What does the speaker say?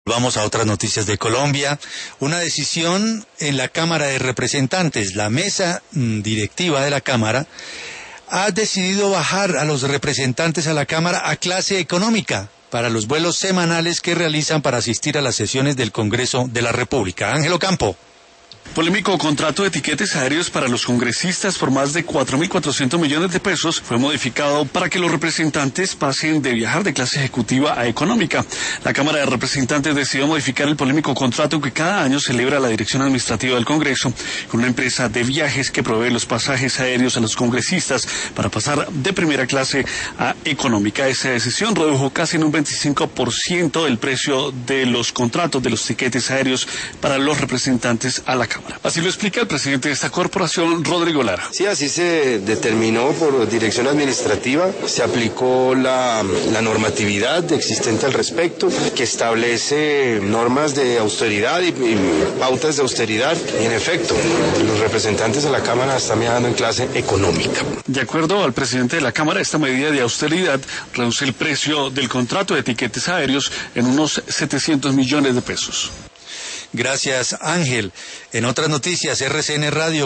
Vamos a otras noticias de Colombia. Una decisión en la Cámara de Representantes. La mesa directiva de la Cámara ha decidido bajar a los representantes a la Cámara a clase económica para los vuelos semanales que realizan para asistir a las sesiones del Congreso de la República. Ángel Ocampo. Polémico contrato de tiquetes aéreos para los congresistas por más de 4.400 millones de pesos fue modificado para que los representantes pasen de viajar de clase ejecutiva a económica. La Cámara de Representantes decidió modificar el polémico contrato que cada año celebra la Dirección Administrativa del Congreso con una empresa de viajes que provee los pasajes aéreos a los congresistas para pasar de primera clase a económica. Esa decisión redujo casi en un 25% el precio de los contratos de los tiquetes aéreos para los representantes a la Cámara. Así lo explica el presidente de esta corporación, Rodrigo Lara. Sí, así se determinó por dirección administrativa, se aplicó la normatividad existente al respecto, que establece normas de austeridad y pautas de austeridad, y en efecto, los representantes de la Cámara están viajando en clase económica. De acuerdo al presidente de la Cámara, esta medida de austeridad reduce el precio del contrato de tiquetes aéreos en unos 700 millones de pesos. Gracias, Ángel. En otras noticias, RCN Radio